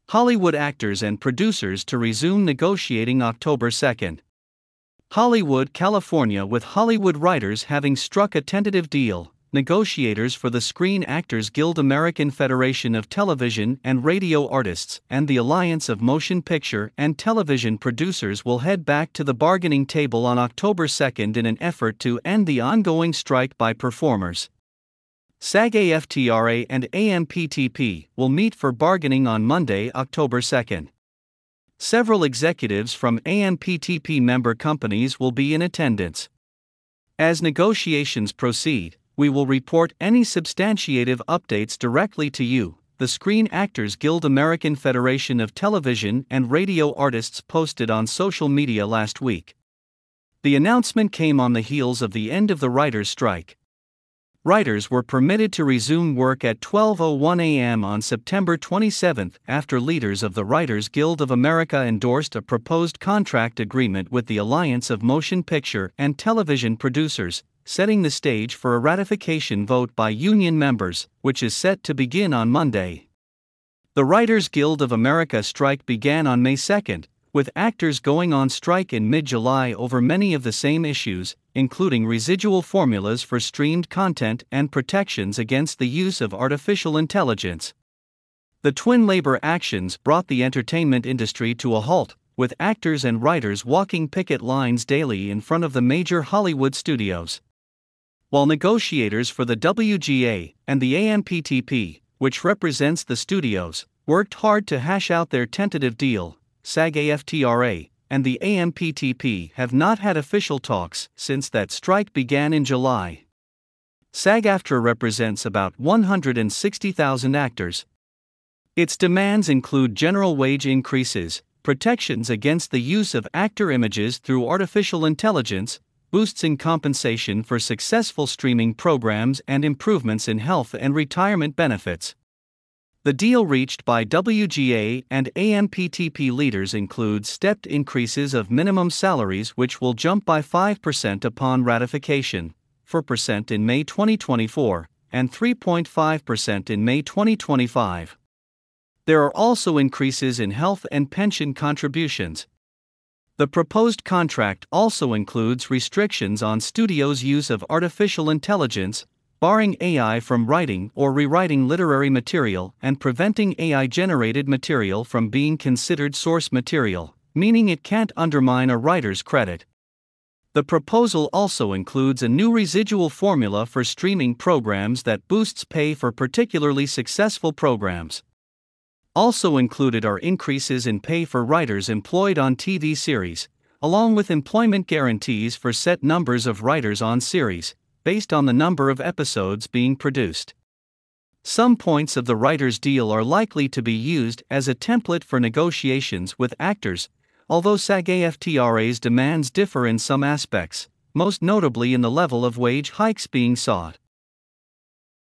Hollywood actors and producers to resume negotiating October 2nd. Hollywood, California. With Hollywood writers having struck a tentative deal, negotiators for the Screen Actors Guild, American Federation of Television and Radio Artists, and the Alliance of Motion Picture and Television Producers will head back to the bargaining table on October 2nd in an effort to end the ongoing strike by performers. SAG-AFTRA and AMPTP will meet for bargaining on Monday, October 2nd. Several executives from AMPTP member companies will be in attendance. As negotiations proceed, we will report any substantiative updates directly to you, the Screen Actors Guild, American Federation of Television and Radio Artists posted on social media last week. The announcement came on the heels of the end of the writers' strike. Writers were permitted to resume work at 12:01 a.m. on September 27 after leaders of the Writers Guild of America endorsed a proposed contract agreement with the Alliance of Motion Picture and Television Producers, setting the stage for a ratification vote by union members, which is set to begin on Monday. The Writers Guild of America strike began on May 2nd, with actors going on strike in mid-July over many of the same issues, including residual formulas for streamed content and protections against the use of artificial intelligence. The twin labor actions brought the entertainment industry to a halt, with actors and writers walking picket lines daily in front of the major Hollywood studios. While negotiators for the WGA and the AMPTP, which represents the studios, worked hard to hash out their tentative deal, SAG-AFTRA and the AMPTP have not had official talks since that strike began in July. SAG-AFTRA represents about 160,000 actors. Its demands include general wage increases, protections against the use of actor images through artificial intelligence, boosts in compensation for successful streaming programs, and improvements in health and retirement benefits. The deal reached by WGA and AMPTP leaders includes stepped increases of minimum salaries, which will jump by 5% upon ratification, 4% in May 2024, and 3.5% in May 2025. There are also increases in health and pension contributions. The proposed contract also includes restrictions on studios' use of artificial intelligence, barring AI from writing or rewriting literary material and preventing AI-generated material from being considered source material, meaning it can't undermine a writer's credit. The proposal also includes a new residual formula for streaming programs that boosts pay for particularly successful programs. Also included are increases in pay for writers employed on TV series, along with employment guarantees for set numbers of writers on series, based on the number of episodes being produced. Some points of the writers' deal are likely to be used as a template for negotiations with actors, although SAG-AFTRA's demands differ in some aspects, most notably in the level of wage hikes being sought.